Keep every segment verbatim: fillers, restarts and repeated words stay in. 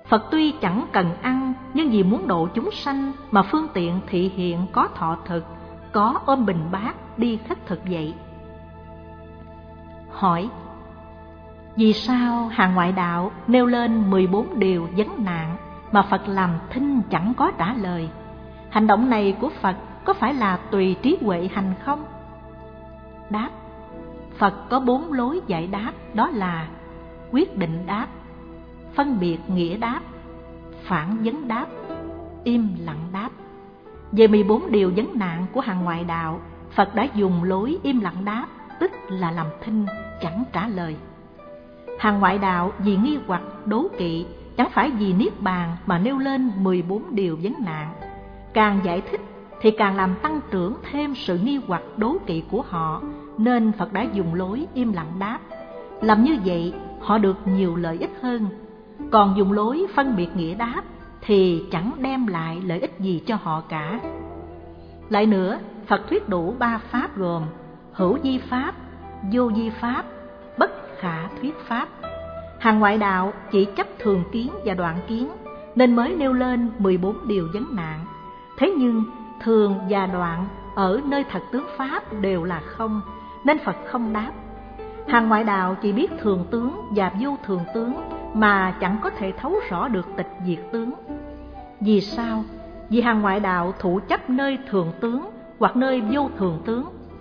Phật tuy chẳng cần ăn, nhưng vì muốn độ chúng sanh mà phương tiện thị hiện có thọ thực, có ôm bình bát đi khất thực vậy. Hỏi: vì sao hàng ngoại đạo nêu lên mười bốn điều vấn nạn mà Phật làm thinh chẳng có trả lời? Hành động này của Phật có phải là tùy trí huệ hành không? Đáp: Phật có bốn lối giải đáp, đó là quyết định đáp, phân biệt nghĩa đáp, phản vấn đáp, im lặng đáp. Về mười bốn điều vấn nạn của hàng ngoại đạo, Phật đã dùng lối im lặng đáp, tức là làm thinh, chẳng trả lời. Hàng ngoại đạo vì nghi hoặc đố kỵ, chẳng phải vì niết bàn mà nêu lên mười bốn điều vấn nạn. Càng giải thích thì càng làm tăng trưởng thêm sự nghi hoặc đố kỵ của họ, nên Phật đã dùng lối im lặng đáp. Làm như vậy họ được nhiều lợi ích hơn. Còn dùng lối phân biệt nghĩa đáp thì chẳng đem lại lợi ích gì cho họ cả. Lại nữa, Phật thuyết đủ ba pháp gồm hữu vi pháp, vô vi pháp, bất khả thuyết pháp. Hàng ngoại đạo chỉ chấp thường kiến và đoạn kiến, nên mới nêu lên mười bốn điều vấn nạn. Thế nhưng thường và đoạn ở nơi thật tướng pháp đều là không, nên Phật không đáp. Hàng ngoại đạo chỉ biết thường tướng và vô thường tướng, mà chẳng có thể thấu rõ được tịch diệt tướng. Vì sao? Vì hàng ngoại đạo thụ chấp nơi thường tướng hoặc nơi vô thường tướng.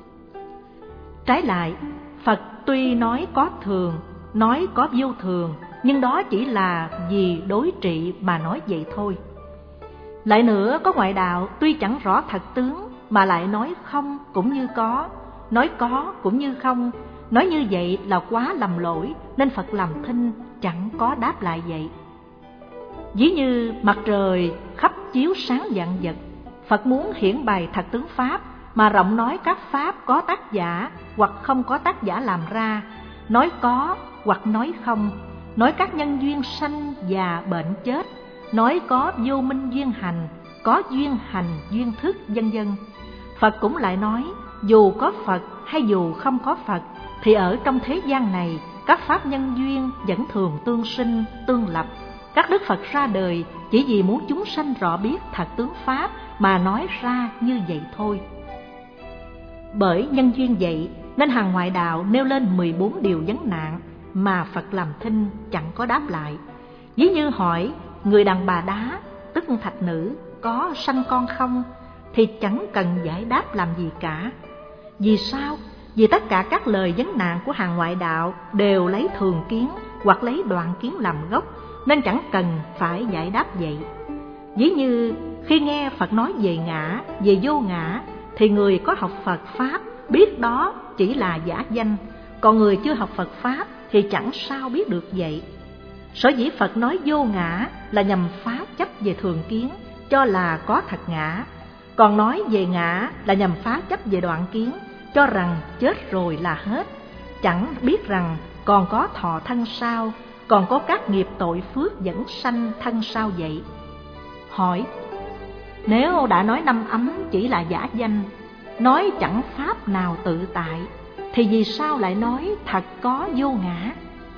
Trái lại, Phật tuy nói có thường, nói có vô thường, nhưng đó chỉ là vì đối trị mà nói vậy thôi. Lại nữa, có ngoại đạo tuy chẳng rõ thật tướng mà lại nói không cũng như có, nói có cũng như không. Nói như vậy là quá lầm lỗi, nên Phật làm thinh chẳng có đáp lại vậy. Ví như mặt trời khắp chiếu sáng vạn vật, Phật muốn hiển bày thật tướng pháp mà rộng nói các pháp có tác giả hoặc không có tác giả làm ra, nói có hoặc nói không, nói các nhân duyên sanh và bệnh chết, nói có vô minh duyên hành, có duyên hành duyên thức, vân vân. Phật cũng lại nói, dù có Phật hay dù không có Phật, thì ở trong thế gian này, các pháp nhân duyên vẫn thường tương sinh, tương lập. Các đức Phật ra đời chỉ vì muốn chúng sanh rõ biết thật tướng pháp mà nói ra như vậy thôi. Bởi nhân duyên vậy nên hàng ngoại đạo nêu lên mười bốn điều vấn nạn mà Phật làm thinh chẳng có đáp lại. Ví như hỏi người đàn bà đá, tức thạch nữ, có sanh con không, thì chẳng cần giải đáp làm gì cả. Vì sao? Vì tất cả các lời vấn nạn của hàng ngoại đạo đều lấy thường kiến hoặc lấy đoạn kiến làm gốc, nên chẳng cần phải giải đáp vậy. Ví như khi nghe Phật nói về ngã, về vô ngã, thì người có học Phật Pháp biết đó chỉ là giả danh, còn người chưa học Phật Pháp thì chẳng sao biết được vậy. Sở dĩ Phật nói vô ngã là nhằm phá chấp về thường kiến, cho là có thật ngã, còn nói về ngã là nhằm phá chấp về đoạn kiến, cho rằng chết rồi là hết, chẳng biết rằng còn có thọ thân sau, còn có các nghiệp tội phước dẫn sanh thân sau vậy. Hỏi: nếu đã nói năm ấm chỉ là giả danh, nói chẳng pháp nào tự tại, thì vì sao lại nói thật có vô ngã?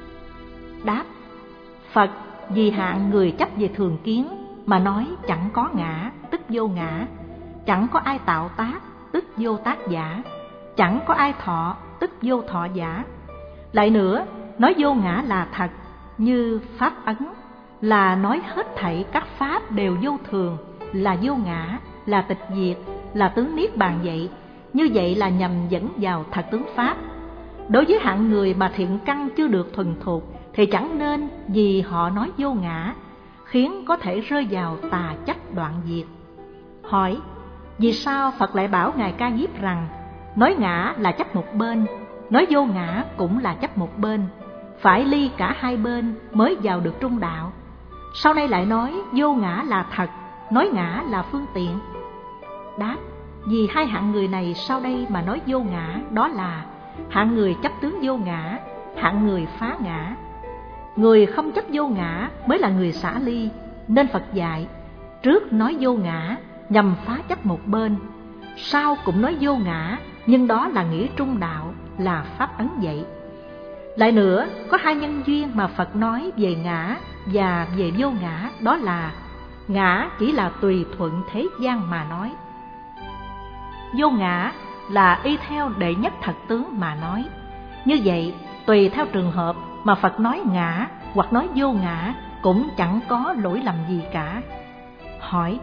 Đáp: Phật vì hạn người chấp về thường kiến mà nói chẳng có ngã, tức vô ngã, chẳng có ai tạo tác, tức vô tác giả, chẳng có ai thọ, tức vô thọ giả. Lại nữa, nói vô ngã là thật, như pháp ấn, là nói hết thảy các pháp đều vô thường, là vô ngã, là tịch diệt, là tướng niết bàn vậy. Như vậy là nhằm dẫn vào thật tướng pháp. Đối với hạng người mà thiện căn chưa được thuần thục thì chẳng nên vì họ nói vô ngã, khiến có thể rơi vào tà chấp đoạn diệt. Hỏi: vì sao Phật lại bảo Ngài Ca Diếp rằng nói ngã là chấp một bên, nói vô ngã cũng là chấp một bên, phải ly cả hai bên mới vào được trung đạo? Sau đây lại nói vô ngã là thật, nói ngã là phương tiện. Đáp: vì hai hạng người này sau đây mà nói vô ngã, đó là hạng người chấp tướng vô ngã, hạng người phá ngã. Người không chấp vô ngã mới là người xả ly, nên Phật dạy trước nói vô ngã nhằm phá chấp một bên, sau cũng nói vô ngã, nhưng đó là nghĩa trung đạo, là pháp ấn vậy. Lại nữa, có hai nhân duyên mà Phật nói về ngã và về vô ngã đó là ngã chỉ là tùy thuận thế gian mà nói. Vô ngã là y theo đệ nhất thật tướng mà nói. Như vậy, tùy theo trường hợp mà Phật nói ngã hoặc nói vô ngã cũng chẳng có lỗi lầm gì cả. Hỏi: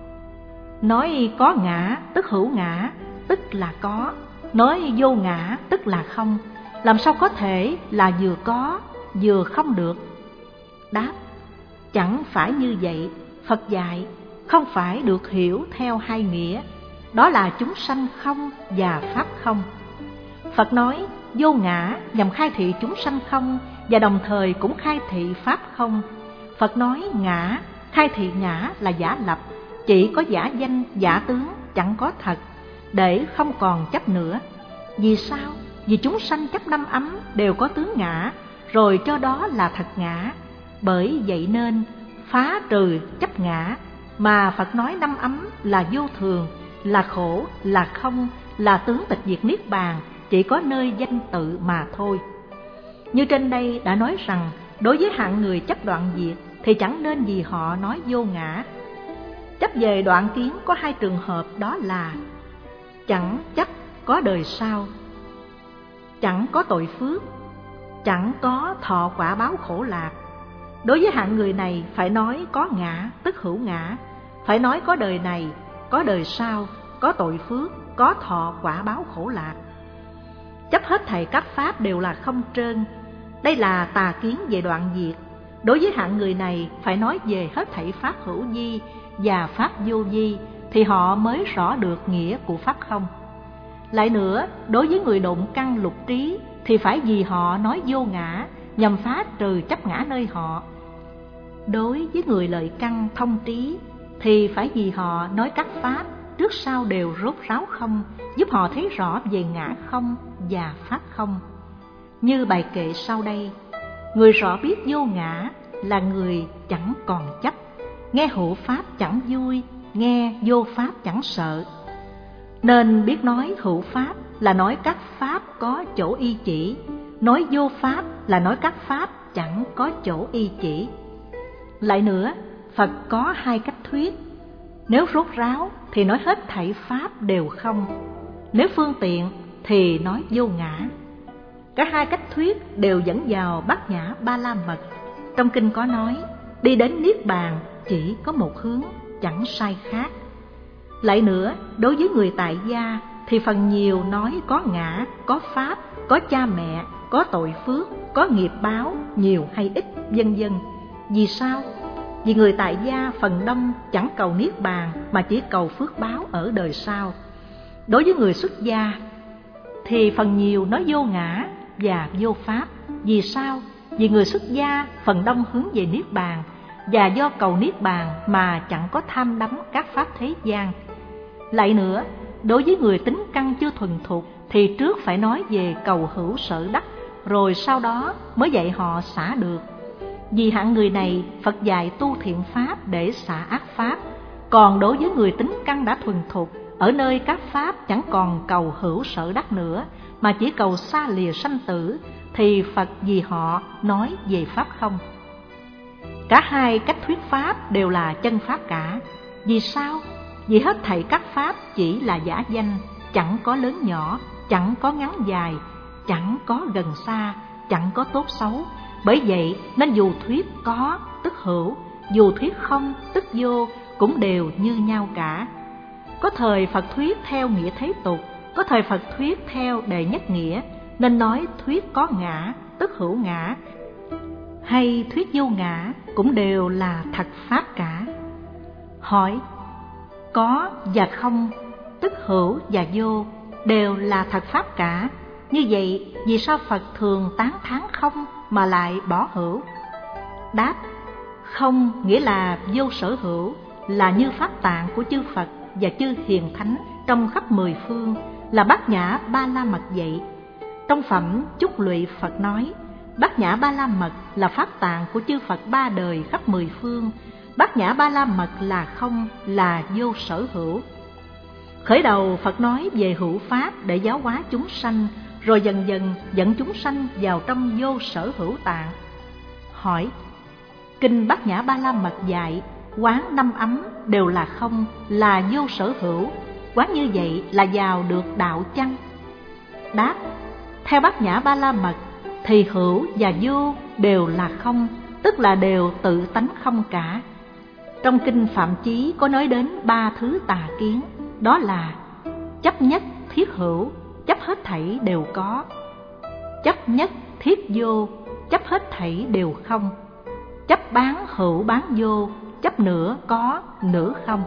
nói có ngã tức hữu ngã, tức là có; nói vô ngã tức là không. Làm sao có thể là vừa có vừa không được? Đáp: chẳng phải như vậy. Phật dạy không phải được hiểu theo hai nghĩa, đó là chúng sanh không và pháp không. Phật nói vô ngã nhằm khai thị chúng sanh không và đồng thời cũng khai thị pháp không. Phật nói ngã, khai thị ngã là giả lập, chỉ có giả danh, giả tướng, chẳng có thật, để không còn chấp nữa. Vì sao? Vì chúng sanh chấp năm ấm đều có tướng ngã, rồi cho đó là thật ngã. Bởi vậy nên phá trừ chấp ngã, mà Phật nói năm ấm là vô thường, là khổ, là không, là tướng tịch diệt niết bàn, chỉ có nơi danh tự mà thôi. Như trên đây đã nói rằng, đối với hạng người chấp đoạn diệt thì chẳng nên vì họ nói vô ngã. Chấp về đoạn kiến có hai trường hợp, đó là chẳng chấp có đời sau, chẳng có tội phước, chẳng có thọ quả báo khổ lạc. Đối với hạng người này phải nói có ngã tức hữu ngã, phải nói có đời này, có đời sau, có tội phước, có thọ quả báo khổ lạc. Chấp hết thảy các pháp đều là không trơn, đây là tà kiến về đoạn diệt. Đối với hạng người này phải nói về hết thảy pháp hữu vi và pháp vô vi, thì họ mới rõ được nghĩa của pháp không. Lại nữa, đối với người độn căn lục trí thì phải vì họ nói vô ngã nhằm phá trừ chấp ngã nơi họ. Đối với người lợi căn thông trí thì phải vì họ nói các pháp trước sau đều rốt ráo không, giúp họ thấy rõ về ngã không và pháp không. Như bài kệ sau đây: người rõ biết vô ngã là người chẳng còn chấp, nghe hữu pháp chẳng vui, nghe vô pháp chẳng sợ. Nên biết nói hữu pháp là nói các pháp có chỗ y chỉ, nói vô pháp là nói các pháp chẳng có chỗ y chỉ. Lại nữa, Phật có hai cách thuyết. Nếu rốt ráo thì nói hết thảy pháp đều không, nếu phương tiện thì nói vô ngã. Cả hai cách thuyết đều dẫn vào Bát Nhã Ba La Mật. Trong kinh có nói, đi đến Niết Bàn chỉ có một hướng, chẳng sai khác. Lại nữa, đối với người tại gia thì phần nhiều nói có ngã, có pháp, có cha mẹ, có tội phước, có nghiệp báo, nhiều hay ít, vân vân. Vì sao? Vì người tại gia phần đông chẳng cầu Niết Bàn mà chỉ cầu phước báo ở đời sau. Đối với người xuất gia thì phần nhiều nói vô ngã và vô pháp. Vì sao? Vì người xuất gia phần đông hướng về Niết Bàn, và do cầu Niết Bàn mà chẳng có tham đắm các pháp thế gian. Lại nữa, đối với người tính căn chưa thuần thục thì trước phải nói về cầu hữu sở đắc, rồi sau đó mới dạy họ xả được. Vì hạng người này Phật dạy tu thiện pháp để xả ác pháp. Còn đối với người tính căn đã thuần thục, ở nơi các pháp chẳng còn cầu hữu sở đắc nữa mà chỉ cầu xa lìa sanh tử, thì Phật vì họ nói về pháp không. Cả hai cách thuyết pháp đều là chân pháp cả. Vì sao? Vì hết thảy các pháp chỉ là giả danh, chẳng có lớn nhỏ, chẳng có ngắn dài, chẳng có gần xa, chẳng có tốt xấu. Bởi vậy nên dù thuyết có tức hữu, dù thuyết không tức vô, cũng đều như nhau cả. Có thời Phật thuyết theo nghĩa thế tục, có thời Phật thuyết theo đệ nhất nghĩa, nên nói thuyết có ngã tức hữu ngã, hay thuyết vô ngã cũng đều là thật pháp cả. Hỏi: có và không, tức hữu và vô đều là thật pháp cả. Như vậy vì sao Phật thường tán thán không mà lại bỏ hữu? Đáp: không nghĩa là vô sở hữu, là như pháp tạng của chư Phật và chư hiền thánh trong khắp mười phương, là Bát Nhã Ba La Mật vậy. Trong phẩm Chúc Lụy Phật nói, Bát Nhã Ba La Mật là pháp tạng của chư Phật ba đời khắp mười phương. Bát Nhã Ba La Mật là không, là vô sở hữu. Khởi đầu Phật nói về hữu pháp để giáo hóa chúng sanh, rồi dần dần dẫn chúng sanh vào trong vô sở hữu tạng. Hỏi: Kinh Bát Nhã Ba La Mật dạy quán năm ấm đều là không, là vô sở hữu. Quán như vậy là vào được đạo chăng? Đáp: theo Bát Nhã Ba La Mật thì hữu và vô đều là không, tức là đều tự tánh không cả. Trong Kinh Phạm Chí có nói đến ba thứ tà kiến, đó là chấp nhất thiết hữu, chấp hết thảy đều có; chấp nhất thiết vô, chấp hết thảy đều không; chấp bán hữu bán vô, chấp nửa có nửa không.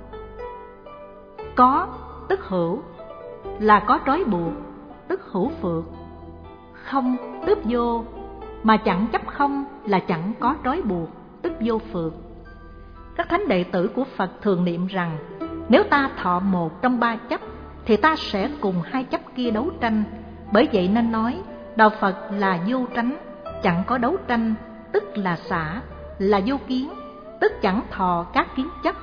Có tức hữu là có trói buộc, tức hữu phược. Không tức vô, mà chẳng chấp không là chẳng có trói buộc, tức vô phược. Các thánh đệ tử của Phật thường niệm rằng nếu ta thọ một trong ba chấp thì ta sẽ cùng hai chấp kia đấu tranh. Bởi vậy nên nói đạo Phật là vô tránh, chẳng có đấu tranh, tức là xả, là vô kiến, tức chẳng thọ các kiến chấp.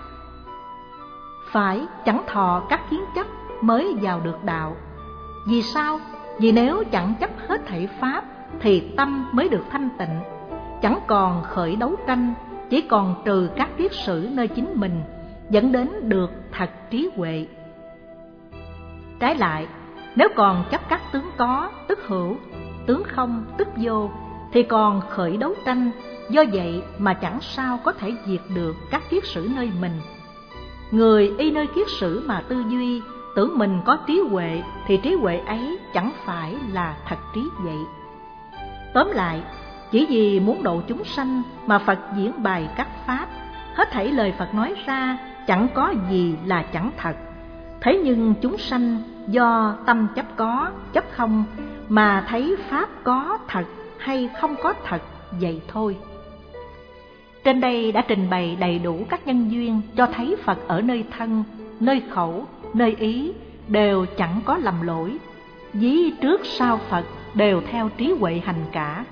Phải chẳng thọ các kiến chấp mới vào được đạo. Vì sao? Vì nếu chẳng chấp hết thảy pháp thì tâm mới được thanh tịnh, chẳng còn khởi đấu tranh, chỉ còn trừ các kiết sử nơi chính mình, dẫn đến được thật trí huệ. Trái lại, nếu còn chấp các tướng có, tức hữu, tướng không, tức vô, thì còn khởi đấu tranh, do vậy mà chẳng sao có thể diệt được các kiết sử nơi mình. Người y nơi kiết sử mà tư duy, tưởng mình có trí huệ, thì trí huệ ấy chẳng phải là thật trí vậy. Tóm lại, chỉ vì muốn độ chúng sanh mà Phật diễn bày các pháp, hết thảy lời Phật nói ra chẳng có gì là chẳng thật. Thế nhưng chúng sanh do tâm chấp có, chấp không mà thấy pháp có thật hay không có thật vậy thôi. Trên đây đã trình bày đầy đủ các nhân duyên cho thấy Phật ở nơi thân, nơi khẩu, nơi ý đều chẳng có lầm lỗi. Ví trước sau Phật đều theo trí huệ hành cả.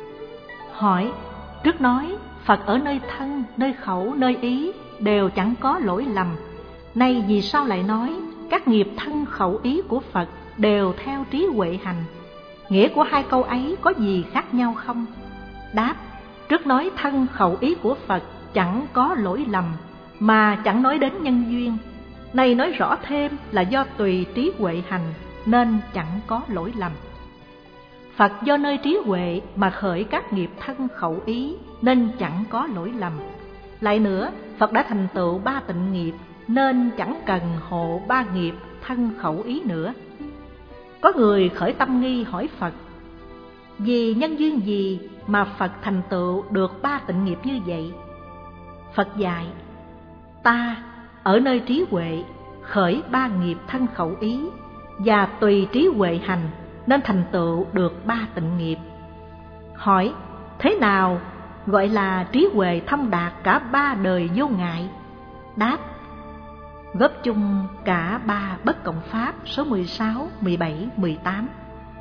Hỏi: trước nói Phật ở nơi thân, nơi khẩu, nơi ý đều chẳng có lỗi lầm, nay vì sao lại nói các nghiệp thân khẩu ý của Phật đều theo trí huệ hành? Nghĩa của hai câu ấy có gì khác nhau không? Đáp: trước nói thân khẩu ý của Phật chẳng có lỗi lầm, mà chẳng nói đến nhân duyên. Này nói rõ thêm là do tùy trí huệ hành nên chẳng có lỗi lầm. Phật do nơi trí huệ mà khởi các nghiệp thân khẩu ý nên chẳng có lỗi lầm. Lại nữa, Phật đã thành tựu ba tịnh nghiệp nên chẳng cần hộ ba nghiệp thân khẩu ý nữa. Có người khởi tâm nghi hỏi Phật: vì nhân duyên gì mà Phật thành tựu được ba tịnh nghiệp như vậy? Phật dạy: ta ở nơi trí huệ khởi ba nghiệp thân khẩu ý, và tùy trí huệ hành nên thành tựu được ba tịnh nghiệp. Hỏi: thế nào gọi là trí huệ thông đạt cả ba đời vô ngại? Đáp: góp chung cả ba bất cộng pháp số mười sáu, mười bảy, mười tám.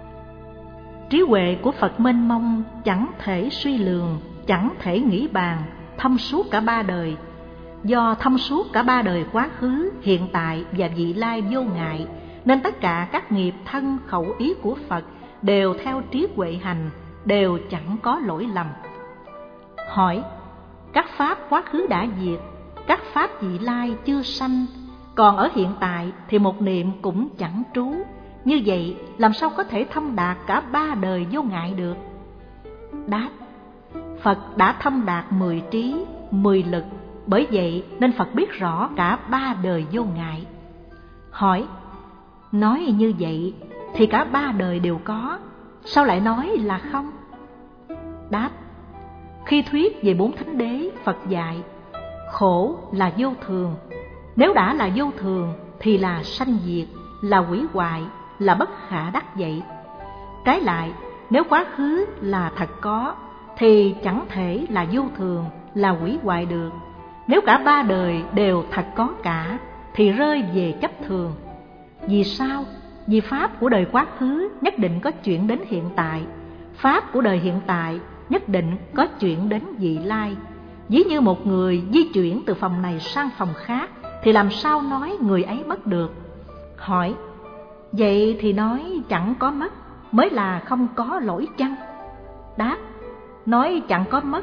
Trí huệ của Phật mênh mông, chẳng thể suy lường, chẳng thể nghĩ bàn, thông suốt cả ba đời. Do thông suốt cả ba đời quá khứ, hiện tại và vị lai vô ngại, nên tất cả các nghiệp thân khẩu ý của Phật đều theo trí huệ hành, đều chẳng có lỗi lầm. Hỏi: các pháp quá khứ đã diệt, các pháp vị lai chưa sanh, còn ở hiện tại thì một niệm cũng chẳng trú, như vậy làm sao có thể thông đạt cả ba đời vô ngại được? Đáp: Phật đã thông đạt mười trí, mười lực, bởi vậy nên Phật biết rõ cả ba đời vô ngại. Hỏi: nói như vậy thì cả ba đời đều có, sao lại nói là không? Đáp: khi thuyết về bốn thánh đế, Phật dạy khổ là vô thường. Nếu đã là vô thường thì là sanh diệt, là hủy hoại, là bất khả đắc vậy. Trái lại, nếu quá khứ là thật có thì chẳng thể là vô thường, là hủy hoại được. Nếu cả ba đời đều thật có cả thì rơi về chấp thường. Vì sao? Vì pháp của đời quá khứ nhất định có chuyện đến hiện tại, pháp của đời hiện tại nhất định có chuyện đến vị lai. Ví như một người di chuyển từ phòng này sang phòng khác thì làm sao nói người ấy mất được? Hỏi: vậy thì nói chẳng có mất mới là không có lỗi chăng? Đáp: nói chẳng có mất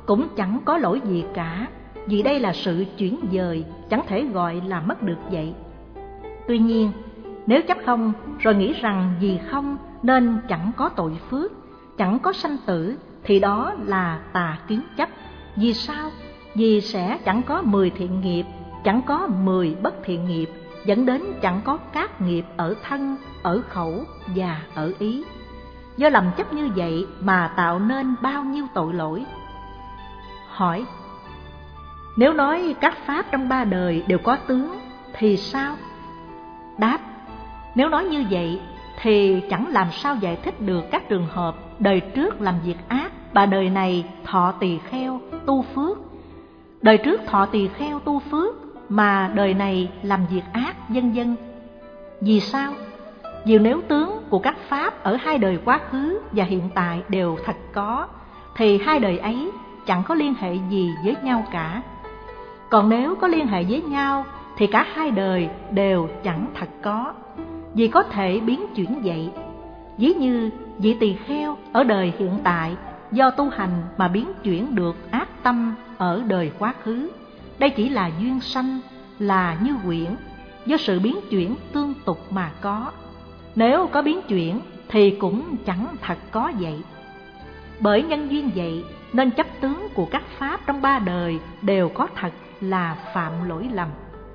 cũng chẳng có lỗi gì cả, vì đây là sự chuyển dời, chẳng thể gọi là mất được vậy. Tuy nhiên, nếu chấp không rồi nghĩ rằng vì không nên chẳng có tội phước, chẳng có sanh tử, thì đó là tà kiến chấp. Vì sao? Vì sẽ chẳng có mười thiện nghiệp, chẳng có mười bất thiện nghiệp, dẫn đến chẳng có các nghiệp ở thân, ở khẩu và ở ý. Do lầm chấp như vậy mà tạo nên bao nhiêu tội lỗi. Hỏi: nếu nói các pháp trong ba đời đều có tướng thì sao? Đáp: nếu nói như vậy thì chẳng làm sao giải thích được các trường hợp đời trước làm việc ác và đời này thọ tỳ kheo tu phước. Đời trước thọ tỳ kheo tu phước mà đời này làm việc ác, vân vân. Vì sao? Vì nếu tướng của các pháp ở hai đời quá khứ và hiện tại đều thật có, thì hai đời ấy chẳng có liên hệ gì với nhau cả. Còn nếu có liên hệ với nhau thì cả hai đời đều chẳng thật có, vì có thể biến chuyển vậy. Ví như vị tỳ kheo ở đời hiện tại do tu hành mà biến chuyển được ác tâm ở đời quá khứ. Đây chỉ là duyên sanh, là như quyển, do sự biến chuyển tương tục mà có. Nếu có biến chuyển thì cũng chẳng thật có vậy. Bởi nhân duyên vậy nên chấp tướng của các pháp trong ba đời đều có thật là phạm lỗi lầm.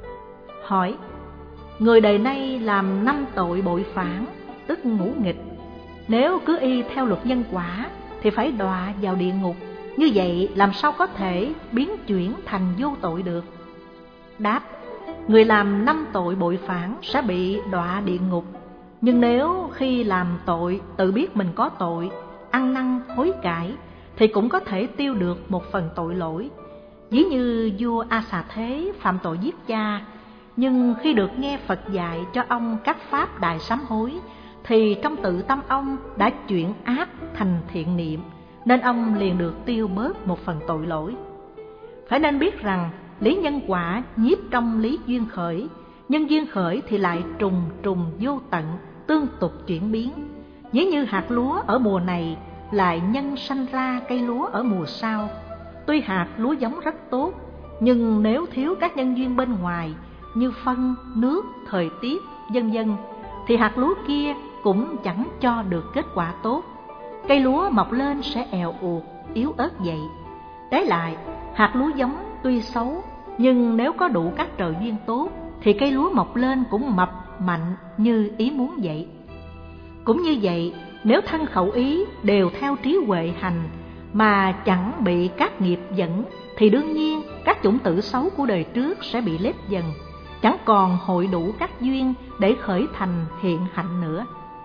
Hỏi: người đời nay làm năm tội bội phản, tức ngũ nghịch, nếu cứ y theo luật nhân quả thì phải đọa vào địa ngục. Như vậy làm sao có thể biến chuyển thành vô tội được? Đáp: người làm năm tội bội phản sẽ bị đọa địa ngục. Nhưng nếu khi làm tội tự biết mình có tội, ăn năn hối cải, thì cũng có thể tiêu được một phần tội lỗi. Ví như vua A Xà Thế phạm tội giết cha, nhưng khi được nghe Phật dạy cho ông các pháp đại sám hối, thì trong tự tâm ông đã chuyển ác thành thiện niệm, nên ông liền được tiêu bớt một phần tội lỗi. Phải nên biết rằng lý nhân quả nhiếp trong lý duyên khởi, nhân duyên khởi thì lại trùng trùng vô tận, tương tục chuyển biến. Ví như hạt lúa ở mùa này lại nhân sanh ra cây lúa ở mùa sau. Tuy hạt lúa giống rất tốt, nhưng nếu thiếu các nhân duyên bên ngoài như phân, nước, thời tiết, vân vân, thì hạt lúa kia cũng chẳng cho được kết quả tốt. Cây lúa mọc lên sẽ èo uột, yếu ớt vậy. Trái lại, hạt lúa giống tuy xấu, nhưng nếu có đủ các trợ duyên tốt thì cây lúa mọc lên cũng mập, mạnh như ý muốn vậy. Cũng như vậy, nếu thân khẩu ý đều theo trí huệ hành mà chẳng bị các nghiệp dẫn, thì đương nhiên các chủng tử xấu của đời trước sẽ bị lép dần, chẳng còn hội đủ các duyên để khởi thành hiện hạnh nữa.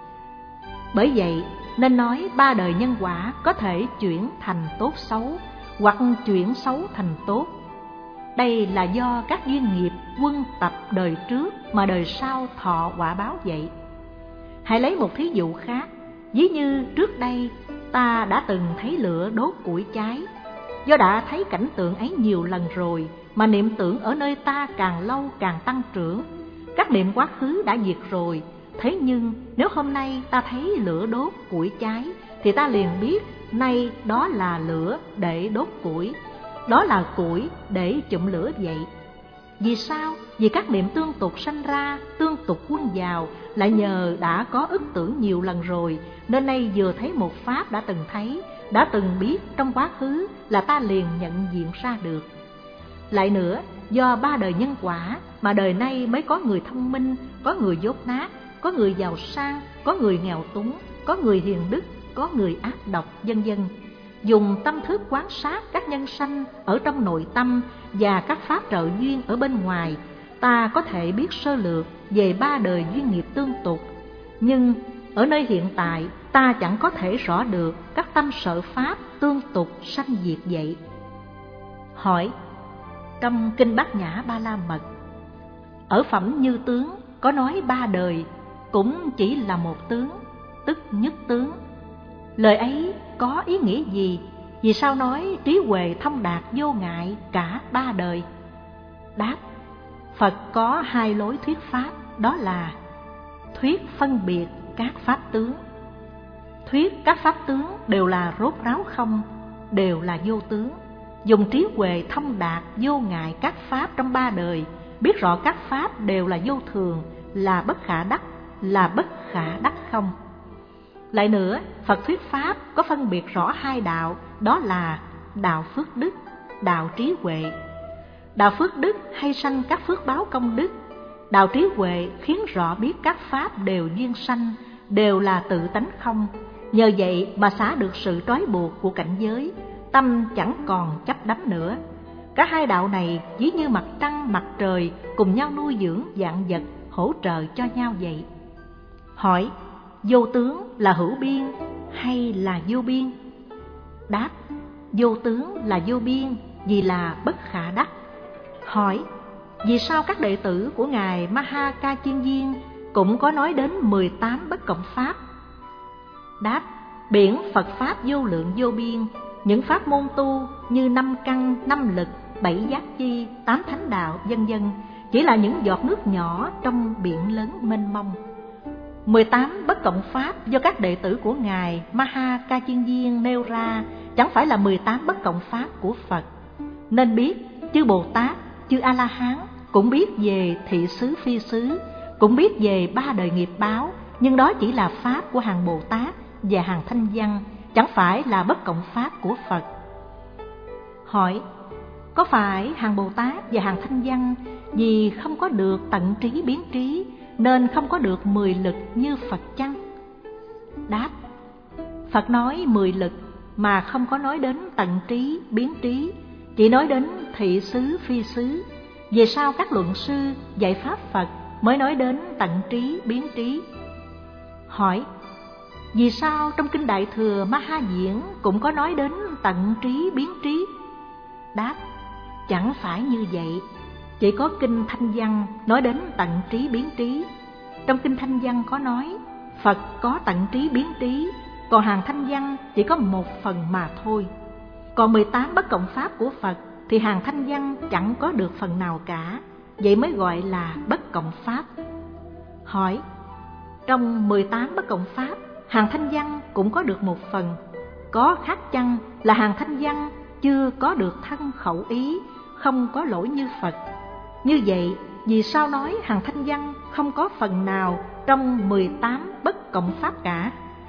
Bởi vậy nên nói ba đời nhân quả có thể chuyển thành tốt xấu, hoặc chuyển xấu thành tốt. Đây là do các duyên nghiệp quân tập đời trước mà đời sau thọ quả báo vậy. Hãy lấy một thí dụ khác. Ví như trước đây ta đã từng thấy lửa đốt củi cháy. Do đã thấy cảnh tượng ấy nhiều lần rồi mà niệm tưởng ở nơi ta càng lâu càng tăng trưởng. Các niệm quá khứ đã diệt rồi. Thế nhưng nếu hôm nay ta thấy lửa đốt củi cháy thì ta liền biết nay đó là lửa để đốt củi, đó là củi để chụm lửa vậy. Vì sao? Vì các niệm tương tục sanh ra, tương tục quân vào, lại nhờ đã có ức tưởng nhiều lần rồi, nên nay vừa thấy một pháp đã từng thấy, đã từng biết trong quá khứ là ta liền nhận diện ra được. Lại nữa, do ba đời nhân quả mà đời nay mới có người thông minh, có người dốt nát, có người giàu sang, có người nghèo túng, có người hiền đức, có người ác độc, vân vân. Dùng tâm thức quan sát các nhân sanh ở trong nội tâm và các pháp trợ duyên ở bên ngoài, ta có thể biết sơ lược về ba đời duyên nghiệp tương tục. Nhưng ở nơi hiện tại, ta chẳng có thể rõ được các tâm sở pháp tương tục sanh diệt vậy. Hỏi: trong Kinh Bát Nhã Ba La Mật, ở phẩm Như Tướng có nói ba đời cũng chỉ là một tướng, tức nhất tướng. Lời ấy có ý nghĩa gì? Vì sao nói trí huệ thông đạt vô ngại cả ba đời? Đáp: Phật có hai lối thuyết pháp, đó là thuyết phân biệt các pháp tướng. Thuyết các pháp tướng đều là rốt ráo không, đều là vô tướng. dùng trí huệ thông đạt vô ngại các pháp trong ba đời, biết rõ các pháp đều là vô thường, là bất khả đắc, là bất khả đắc không. Lại nữa, Phật thuyết pháp có phân biệt rõ hai đạo, đó là đạo phước đức, đạo trí huệ. Đạo phước đức hay sanh các phước báo công đức, đạo trí huệ khiến rõ biết các pháp đều duyên sanh, đều là tự tánh không. Nhờ vậy mà xả được sự trói buộc của cảnh giới, tâm chẳng còn chấp đắm nữa. Cả hai đạo này ví như mặt trăng mặt trời cùng nhau nuôi dưỡng vạn vật, hỗ trợ cho nhau vậy. Hỏi: vô tướng là hữu biên hay là vô biên? Đáp: vô tướng là vô biên, vì là bất khả đắc. Hỏi: vì sao các đệ tử của ngài Maha Ca Chiên Viên cũng có nói đến mười tám bất cộng pháp? Đáp: biển Phật pháp vô lượng vô biên, những pháp môn tu như năm căn, năm lực, bảy giác chi, tám thánh đạo, vân vân chỉ là những giọt nước nhỏ trong biển lớn mênh mông. Mười tám bất cộng pháp do các đệ tử của ngài Maha Ca Chiên Viên nêu ra chẳng phải là mười tám bất cộng pháp của Phật. Nên biết chư Bồ Tát, chư A La Hán cũng biết về thị xứ phi xứ, cũng biết về ba đời nghiệp báo, nhưng đó chỉ là pháp của hàng Bồ Tát và hàng Thanh Văn, chẳng phải là bất cộng pháp của Phật. Hỏi: có phải hàng Bồ Tát và hàng Thanh Văn vì không có được tận trí biến trí nên không có được mười lực như Phật chăng? Đáp: Phật nói mười lực mà không có nói đến tận trí biến trí, chỉ nói đến thị xứ phi xứ. Về sau các luận sư dạy pháp Phật mới nói đến tận trí biến trí. Hỏi: vì sao trong kinh Đại Thừa Ma Ha Diễn cũng có nói đến tận trí biến trí? Đáp: chẳng phải như vậy. Chỉ có kinh Thanh Văn nói đến tận trí biến trí. Trong kinh Thanh Văn có nói Phật có tận trí biến trí, còn hàng Thanh Văn chỉ có một phần mà thôi. Còn mười tám bất cộng pháp của Phật thì hàng Thanh Văn chẳng có được phần nào cả, vậy mới gọi là bất cộng pháp. Hỏi: trong mười tám bất cộng pháp, hàng Thanh Văn cũng có được một phần, có khác chăng là hàng Thanh Văn chưa có được thân khẩu ý, không có lỗi như Phật? Như vậy, vì sao nói hàng Thanh Văn không có phần nào trong mười tám bất cộng pháp cả?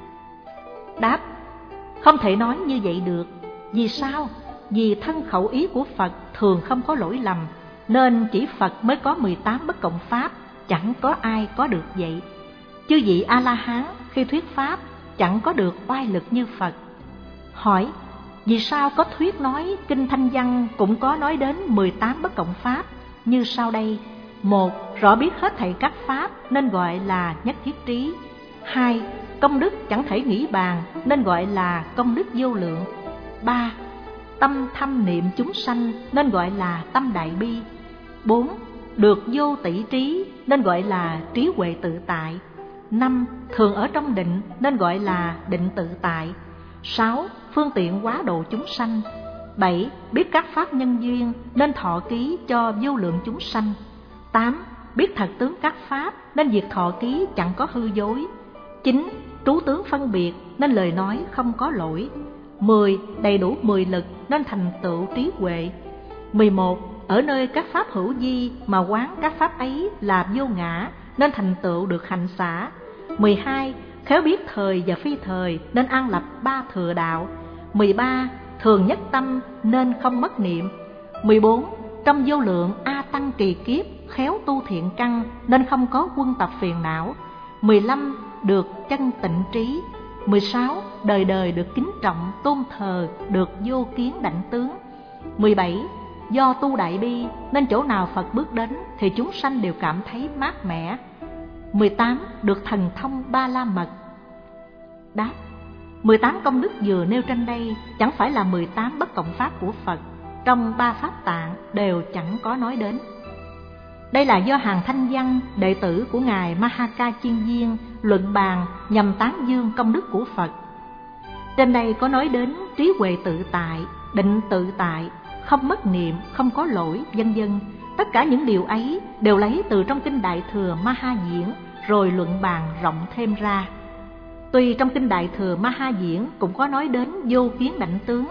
Đáp: không thể nói như vậy được. Vì sao? Vì thân khẩu ý của Phật thường không có lỗi lầm, nên chỉ Phật mới có mười tám bất cộng pháp, chẳng có ai có được vậy. Chư vị A-la-hán khi thuyết pháp chẳng có được oai lực như Phật. Hỏi: vì sao có thuyết nói kinh Thanh Văn cũng có nói đến mười tám bất cộng pháp như sau đây? Một, rõ biết hết thảy các pháp nên gọi là nhất thiết trí. Hai, công đức chẳng thể nghĩ bàn nên gọi là công đức vô lượng. Ba, tâm thâm niệm chúng sanh nên gọi là tâm đại bi. Bốn, được vô tỷ trí nên gọi là trí huệ tự tại. Năm, thường ở trong định nên gọi là định tự tại. Sáu, phương tiện quá độ chúng sanh. Bảy, biết các pháp nhân duyên nên thọ ký cho vô lượng chúng sanh. Tám, biết thật tướng các pháp nên việc thọ ký chẳng có hư dối. Chín, trú tướng phân biệt nên lời nói không có lỗi. Mười, đầy đủ mười lực nên thành tựu trí huệ. Mười một, ở nơi các pháp hữu vi mà quán các pháp ấy là vô ngã nên thành tựu được hạnh xả. Mười hai, khéo biết thời và phi thời nên an lập ba thừa đạo. Mười ba, thường nhất tâm nên không mất niệm. Mười bốn, trong vô lượng A Tăng kỳ kiếp khéo tu thiện căn nên không có quân tập phiền não. Mười lăm, được chân tịnh trí. Mười sáu, đời đời được kính trọng tôn thờ, được vô kiến đảnh tướng. Mười bảy, do tu đại bi nên chỗ nào Phật bước đến thì chúng sanh đều cảm thấy mát mẻ. Mười tám, được thần thông ba la mật. Đáp: mười tám công đức vừa nêu trên đây chẳng phải là mười tám bất cộng pháp của Phật, trong ba pháp tạng đều chẳng có nói đến. Đây là do hàng Thanh Văn, đệ tử của ngài Maha Ca Chiên Viên luận bàn nhằm tán dương công đức của Phật. Trên đây có nói đến trí huệ tự tại, định tự tại, không mất niệm, không có lỗi, vân vân. Tất cả những điều ấy đều lấy từ trong kinh Đại Thừa Ma Ha Diễn rồi luận bàn rộng thêm ra. Tuy trong kinh Đại Thừa Ma Ha Diễn cũng có nói đến vô kiến đảnh tướng,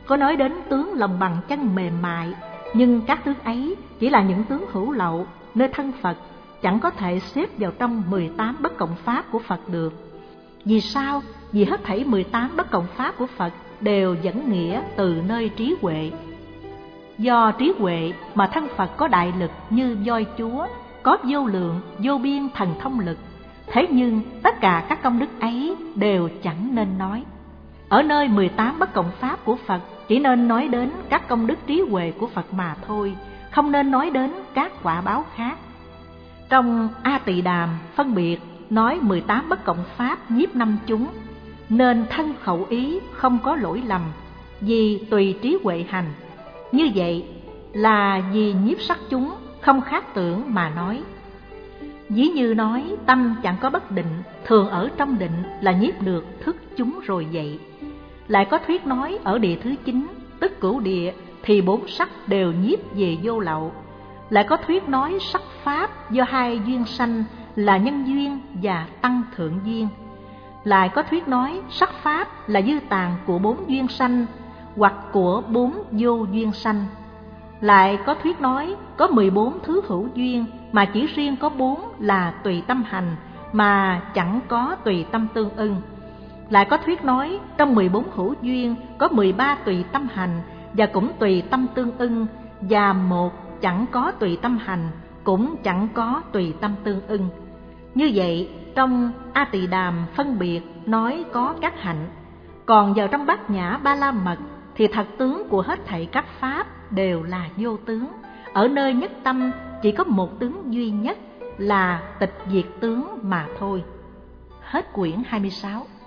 có nói đến tướng lòng bằng chân mềm mại, nhưng các tướng ấy chỉ là những tướng hữu lậu, nơi thân Phật chẳng có thể xếp vào trong mười tám bất cộng pháp của Phật được. Vì sao? Vì hết thảy mười tám bất cộng pháp của Phật đều dẫn nghĩa từ nơi trí huệ. Do trí huệ mà thân Phật có đại lực như voi Chúa, có vô lượng, vô biên thần thông lực. Thế nhưng tất cả các công đức ấy đều chẳng nên nói. Ở nơi mười tám bất cộng pháp của Phật chỉ nên nói đến các công đức trí huệ của Phật mà thôi, không nên nói đến các quả báo khác. Trong A Tỳ Đàm phân biệt nói mười tám bất cộng pháp nhiếp năm chúng, nên thân khẩu ý không có lỗi lầm, vì tùy trí huệ hành. Như vậy là vì nhiếp sắc chúng không khác tưởng mà nói. Ví như nói tâm chẳng có bất định, thường ở trong định là nhiếp được thức chúng rồi vậy. Lại có thuyết nói ở địa thứ chín, tức cửu địa, thì bốn sắc đều nhiếp về vô lậu. Lại có thuyết nói sắc pháp do hai duyên sanh là nhân duyên và tăng thượng duyên. Lại có thuyết nói sắc pháp là dư tàng của bốn duyên sanh hoặc của bốn vô duyên sanh. Lại có thuyết nói có mười bốn thứ hữu duyên mà chỉ riêng có bốn là tùy tâm hành mà chẳng có tùy tâm tương ưng. Lại có thuyết nói trong mười bốn hữu duyên có mười ba tùy tâm hành và cũng tùy tâm tương ưng, và một chẳng có tùy tâm hành cũng chẳng có tùy tâm tương ưng. Như vậy trong A Tỳ Đàm phân biệt nói có các hạnh. Còn vào trong Bát Nhã Ba La Mật thì thật tướng của hết thảy các pháp đều là vô tướng. Ở nơi nhất tâm chỉ có một tướng duy nhất là tịch diệt tướng mà thôi. Hết quyển hai mươi sáu.